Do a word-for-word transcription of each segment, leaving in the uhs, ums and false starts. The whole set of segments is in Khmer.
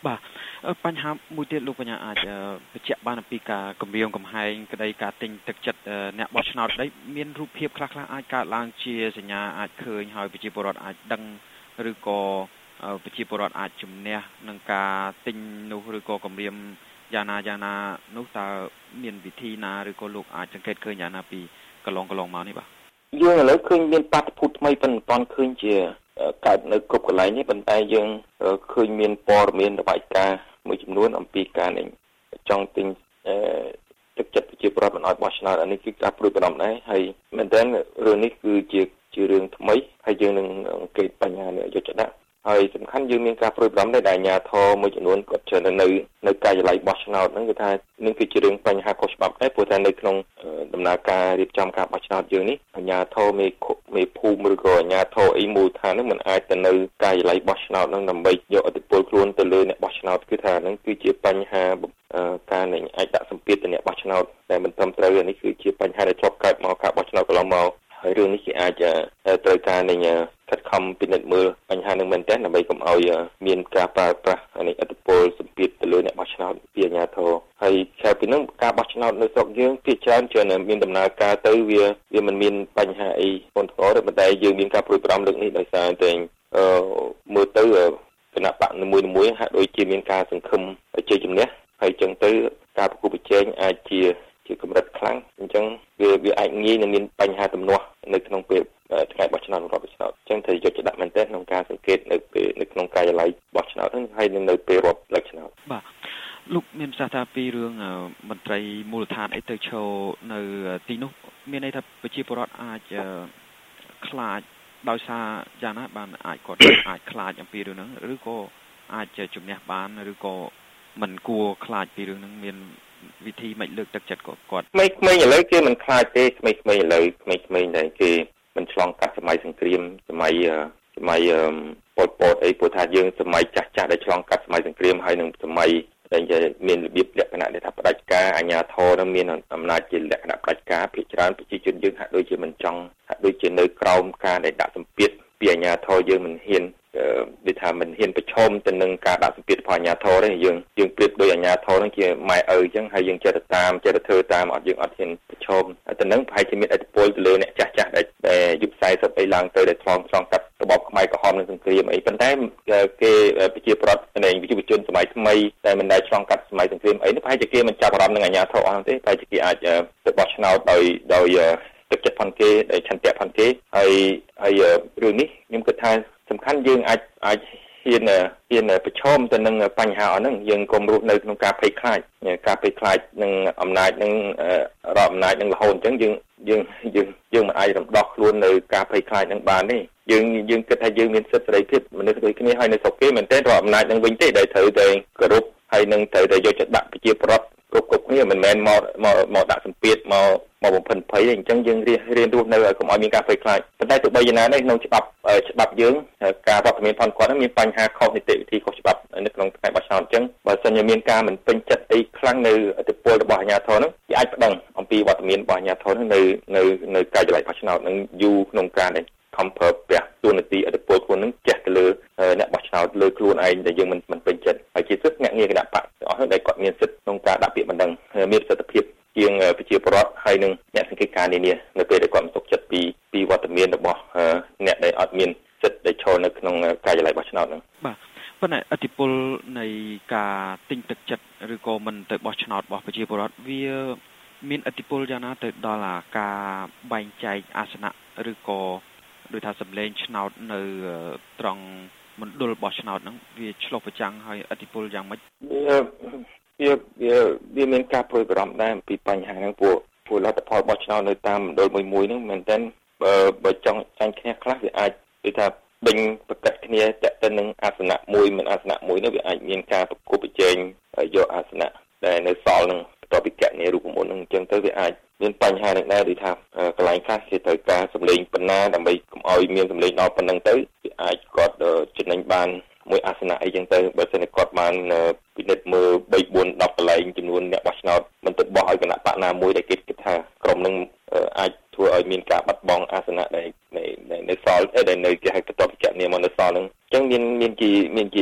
បាទបញ្ហាមួយទៀតលោកបញ្ញាអាចបញ្ជាក់បានអំពីការគម្រាមកំហែងក្តីការទិញទឹកចិត្តអ្នកបោះឆ្នោតក្តីមានរូបភាពខ្លះៗអាចកើតឡើងជាសញ្ញាអាចឃើញហើយប្រជាពលរដ្ឋអាចដឹងឬក៏ប្រជាពលរដ្ឋអាចជំនះនឹងការទិញនោះឬក៏គម្រាមយ៉ាងណាយ៉ាងណានោះតើមានវិធីណាឬក៏លោកអាចសង្កេតឃើញយ៉ាងណាពីកន្លងកន្លងមកនេះបាទយើងឥឡូវឃើញមានបាតុភូតថ្មីប៉ុន្តែមិនទាន់ឃើញជាកើតនៅគ្រប់កន្លែងនេះប៉ុន្តែយើងឃើញមានព័ត៌មានរបាយការណ៍មួយចំនួនអំពីការនេះចង់ទិញទឹកចិត្តប្រជាពលរដ្ឋមិនឲ្យបោះឆ្នោតអានេះគឺការព្រួយបារម្ភដែរហើយមែនតើរឿងនេះគឺជាជារឿងថ្មីហើយយើងនឹងអង្កេតបញ្ហានេះយកចិត្តដាក់ហើយសំខាន់យើងមានការព្រួយបារម្ភដែរដែលអាជ្ញាធរមួយចំនួនគាត់ជឿនៅនៅការិយាល័យបោះឆ្នោតហ្នឹងគឺថានេះគឺជារឿងបញ្ហាខុសច្បាប់ដែរព្រោះថានៅក្នុងដំណើរការរៀបចំការបោះឆ្នោតយើងនេះអាជ្ញាធរមេមេភូមិឬក៏អាជ្ញាធរអីមូលដ្ឋានហ្នឹងមិនអាចទៅនៅការិយាល័យបោះឆ្នោតហ្នឹងដើម្បីយកឥទ្ធិពលខ្លួនទៅលើអ្នកបោះឆ្នោតគឺថាហ្នឹងគឺជាបញ្ហាការនឹងអាចដាក់សម្ពាធទៅអ្នកបោះឆ្នោតតែមិនត្រឹមត្រូវនេះគឺជាបញ្ហាដែលធ្លាប់កើតមកការបោះឆ្នោតកន្លងមកហើយរឿងនេះគេអាចត្រូវការនឹងខិតខំពិនិត្យមើលបញ្ហានឹងមែនទែនដើម្បីកុំឲ្យមានការប្រើប្រាស់នេះឥទ្ធិពលសម្ពាធទៅលើអ្នកបោះឆ្នោតពីអាជ្ញាធរហើយក្រៅពីនោះការបោះឆ្នោតនៅស្រុកយើងភាគច្រើនជាមានដំណើរការទៅវាវាមិនមានបញ្ហាអីធ្ងន់ធ្ងរទេប៉ុន្តែយើងមានការព្រួយបារម្ភលើកនេះដោយសារតែអឺមើលទៅគណៈបកនីមួយៗហាក់ដូចជាមានការសង្ឃឹមជ័យជំនះហើយចឹងទៅការប្រគល់ប្រជែងអាចជាជាកម្រិតខ្លាំងអញ្ចឹងវាវាអាចងាយនឹងមានបញ្ហាទំនាស់នៅក្នុងពេលថ្ងៃបោះឆ្នោតរដ្ឋបោះឆ្នោតអញ្ចឹងត្រូវយកចិត្តដាក់មែនទែនក្នុងការសង្កេតនៅពេលនៅក្នុងការិយាល័យបោះឆ្នោតហ្នឹងហើយនៅពេលរាប់លើកឆ្នោតបាទលោកមានប្រសាសន៍ថាពីរឿងមន្ត្រីមូលដ្ឋានអីទៅឈរនៅទីនោះមានន័យថាប្រជាពលរដ្ឋអាចខ្លាចដោយសារយ៉ាងណាបានអាចគាត់អាចខ្លាចអំពីរឿងហ្នឹងឬក៏អាចជំនះបានឬក៏មិនគួរខ្លាចពីរឿងហ្នឹងមានវិធីមិនលើកទឹកចិត្តគាត់គាត់ក្មេងៗឥឡូវគេមិនខ្លាចទេក្មេងៗឥឡូវក្មេងៗដែរគេមិនឆ្លងកាត់សម័យសង្គ្រាមសម័យសម័យប៉ុលពតអីព្រោះថាយើងសម័យចាស់ចាស់ដែលឆ្លងកាត់សម័យសង្គ្រាមហើយនឹងសម័យដែលមានរបៀបលក្ខណៈដែលថាផ្ដាច់ការអាជ្ញាធរនឹងមានអំណាចជាលក្ខណៈផ្ដាច់ការភាគច្រើនប្រជាជនយើងហាក់ដូចជាមិនចង់ហាក់ដូចជានៅក្រោមការដែលដាក់សម្ពាធពីអាជ្ញាធរយើងមិនហ៊ានដូចថាមិនហ៊ានប្រឈមទៅនឹងការដាក់សម្ពាធរបស់អាជ្ញាធរទេយើងយើងប្រៀបដូចអាជ្ញាធរនឹងជាម៉ែឪអញ្ចឹងហើយយើងចេះតែតាមចេះតែធ្វើតាមអត់យើងអត់ហ៊ានប្រឈមទៅនឹងប្រហែលជាមានឥទ្ធិពលទៅលើអ្នកចាស់ចាស់ដែលយុគ40អីឡើងទៅដែលឆ្លងឆ្លងកាត់របបខ្មែរក្រហមនិងសង្គ្រាមអីប៉ុន្តែគេប្រជាប្រដ្ឋនៃយុវជនសម័យថ្មីតែមិនដែលឆ្លងកាត់សម័យសង្គ្រាមអីនេះប្រហែលជាគេមិនចាប់អារម្មណ៍នឹងអាជ្ញាធរអស់ទេប្រហែលជាគេអាចទៅបោះឆ្នោតដោយដោយទឹកចិត្តផនគេដោយឆន្ទៈផនគេហើយហើយរឿងនេះខ្ញុំគិតថាសំខាន់យើងអាចអាចហ៊ានហ៊ានប្រឈមទៅនឹងបញ្ហាអស់ហ្នឹងយើងកុំរស់នៅក្នុងការភ័យខ្លាចការភ័យខ្លាចនឹងអំណាចនឹងរដ្ឋអំណាចនឹងរហូតអញ្ចឹងយើងយើងយើងយើងមិនអាចរំដោះខ្លួននៅការភ័យខ្លាចនឹងបានទេយើងយើងគិតថាយើងមានសិទ្ធិសេរីភាពមនុស្សដូចគ្នាហើយនៅស្រុកគេមែនទេរដ្ឋអំណាចនឹងវិញទេដែលត្រូវតែគោរពហើយនឹងត្រូវតែយកចិត្តដាក់ប្រជាពលរដ្ឋគ្រប់គ្រប់គ្នាមិនមែនមកមកមកដាក់សម្ពាធមកមកបំផិនភ័យទេអញ្ចឹងយើងរៀនរៀនរស់នៅឲ្យកុំឲ្យមានការភ័យខ្លាចប៉ុន្តែទោះបីយ៉ាងណានេះក្នុងច្បាប់ច្បាប់យើងការរដ្ឋមានផនគាត់ហ្នឹងមានបញ្ហាខុសនីតិវិធីខុសច្បាប់នៅក្នុងថ្ងៃបោះឆ្នោតអញ្ចឹងបើសិនជាមានការមិនពេញចិត្តអីខ្លាំងនៅឥទ្ធិពលរបស់អាជ្ញាធរហ្នឹងគេអាចប្តឹងអំពីវត្តមានរបស់អាជ្ញាធរហ្នឹងនៅនៅនៅការិយាល័យបោះឆ្នោតហ្នឹងយូរក្នុងការដែលខំប្រើប្រាស់ទូនាទីឥទ្ធិពលខ្លួនហ្នឹងចេះទៅលើអ្នកបោះឆ្នោតលើខ្លួនឯងដែលយើងមិនមិនពេញចិត្តហើយជាសិទ្ធិអ្នកងារគណៈបកអស់ដែលគាត់មានសិទ្ធិក្នុងការដាក់ពាក្យបណ្ដឹងមានប្រសិទ្ធភាពជាងប្រជាពលរដ្ឋហើយនឹងអ្នកសង្កេតការណ៍នានានៅពេលដែលគាត់មិនទុកចិត្តពីពីវត្តមានរបស់អ្នកដែលអត់មានសិទ្ធិដែលឈរនៅក្នុងការិយាល័យបោះឆ្នោតហ្នឹងបាទប៉ុន្តែឥទ្ធិពលនៃការទិញទឹកចិត្តឬក៏មិនទៅបោះឆ្នោតរបស់ប្រជាពលរដ្ឋវាមានឥទ្ធិពលយ៉ាងណាទៅដល់ការបែងចែកអាសនៈឬក៏ដោយថាសម្លេងឆ្នោតនៅត្រង់មណ្ឌលបោះឆ្នោតហ្នឹងវាឆ្លុះប្រចាំងហើយឥទ្ធិពលយ៉ាងម៉េចវាវាវាមានការព្រួយបារម្ភដែរពីបញ្ហាហ្នឹងពួកពួកលទ្ធផលបោះឆ្នោតនៅតាមមណ្ឌលមួយមួយហ្នឹងមែនតើបើបើចង់ចាញ់គ្នាខ្លះវាអាចគឺថាបិញប្រកាសគ្នាតទៅនឹងអាសនៈមួយមិនអាសនៈមួយនោះវាអាចមានការប្រគល់ប្រជែងយកអាសនៈដែលនៅសល់នឹងបន្ទាប់ពីកណនីរូបមន្តហ្នឹងអញ្ចឹងទៅវាអាចមានបញ្ហានឹងដែរដូចថាកន្លែងខ្លះគេត្រូវការសម្លេងប៉ុណ្ណាដើម្បីកុំឲ្យមានសម្លេងដល់ប៉ុណ្ណឹងទៅវាអាចគាត់ចំណេញបានមួយអាសនៈអីចឹងទៅបើសិនគាត់បានពិនិត្យមើលបីបួនដប់កន្លែងចំនួនអ្នកបោះឆ្នោតមិនទៅបោះឲ្យគណៈបកណាមួយដែលគេគិតថាក្រុមនឹងអាចធ្វើឲ្យមានការបាត់បង់អាសនៈដែលនៅសល់ដែលនៅគេហៅបន្ទាប់ពីកណនីមកនៅសល់ហ្នឹងអញ្ចឹងមានមានជាមានជា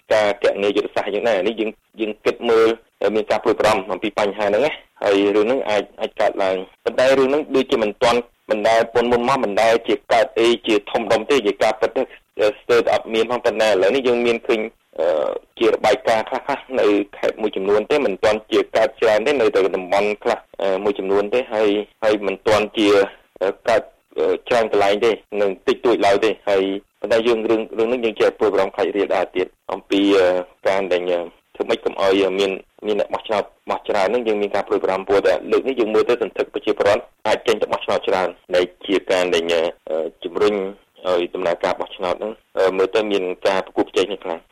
ការកណនីយុទ្ធសាស្ត្រយ៉ាងណានេះយើងយើងគិតមើលមានការព្រួយបារម្ភអំពីបញ្ហាហ្នឹងណាហើយរឿងហ្នឹងអាចអាចកើតឡើងប៉ុន្តែរឿងហ្នឹងដូចជាមិនទាន់មិនដែលពន់មុនមកមិនដែលជាកើតអីជាធំដុំទេជាការពិតទៅស្ទើរតែអត់មានផងប៉ុន្តែឥឡូវនេះយើងមានឃើញជារបាយការណ៍ខ្លះៗនៅខេត្តមួយចំនួនទេមិនទាន់ជាកើតច្រើនទេនៅតែតំបន់ខ្លះមួយចំនួនទេហើយហើយមិនទាន់ជាកើតច្រើនកន្លែងទេនឹងតិចតួចឡើយទេហើយប៉ុន្តែយើងរឿងរឿងនេះយើងជាព្រួយបារម្ភខ្លាចរៀលដែរទៀតអំពីការដែលធ្វើម៉េចកុំឲ្យមានមានអ្នកបោះឆ្នោតបោះច្រើននឹងយើងមានការព្រួយបារម្ភព្រោះតែលើកនេះយើងមើលទៅសន្ធឹកប្រជាពលរដ្ឋអាចចេញទៅបោះឆ្នោតច្រើនដែលជាការដែលជំរុញឲ្យដំណើរការបោះឆ្នោតហ្នឹងមើលទៅមានការប្រគល់ប្រជែងនេះខ្លាំង